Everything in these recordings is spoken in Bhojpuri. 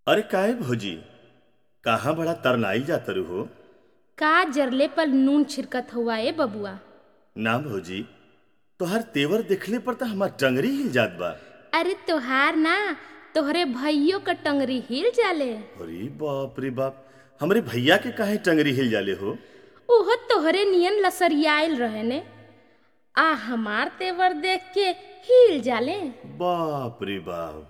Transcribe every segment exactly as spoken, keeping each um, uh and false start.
अरे काहे भौजी, कहाँ बड़ा तरनाइल जातरू हो। का जरले पर नून छिड़कत हुआ ए बबुआ। ना भौजी, तोहर तेवर देखले पर तो हमार टंगरी हिल जात बा। अरे तोहार ना, तोहरे भइयों का टंगरी हिल जाले। अरे बाप रे बाप, हमरे भैया के काहे टंगरी हिल जाले हो। ओहो तोहरे नियन लसरियाइल रहे ने, आ हमार तेवर देख के हिल जाले। बाप रे बाप।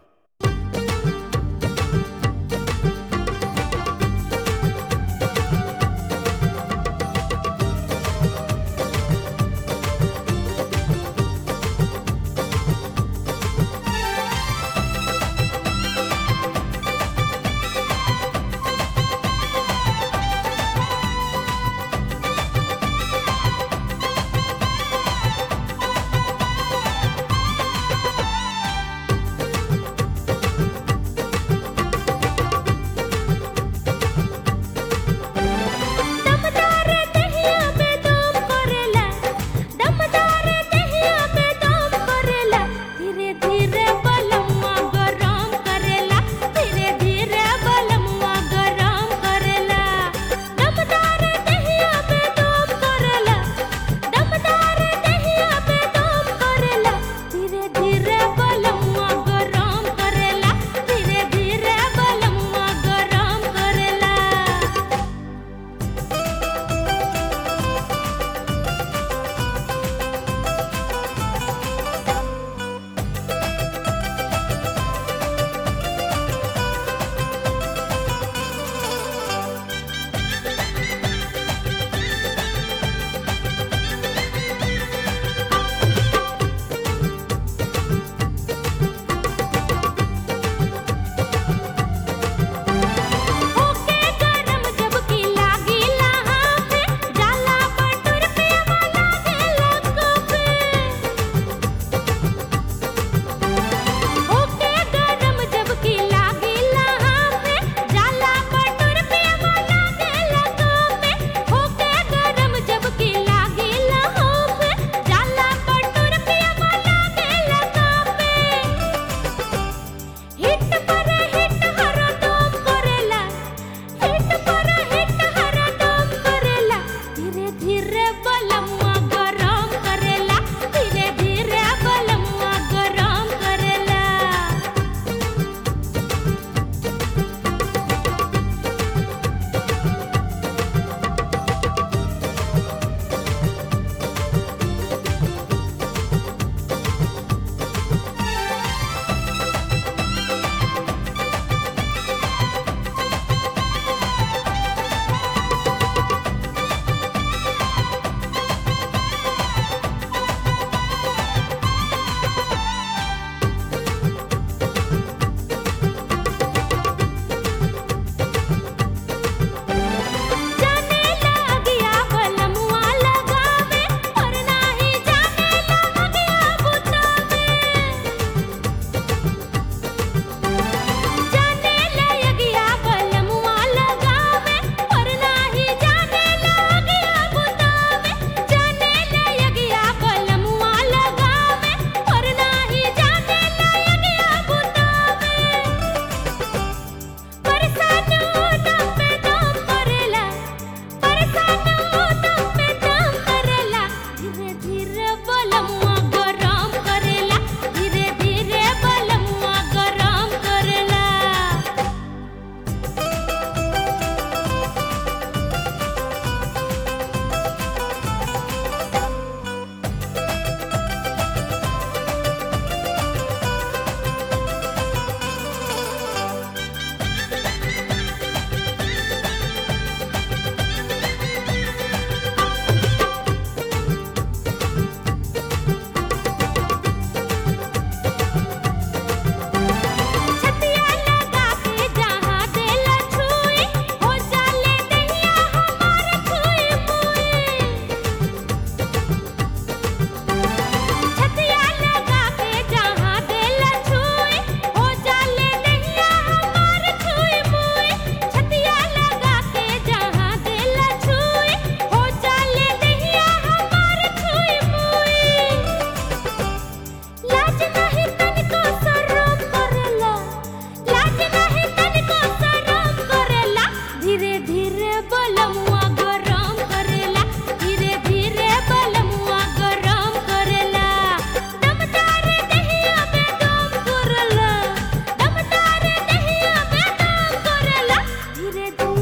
रे दू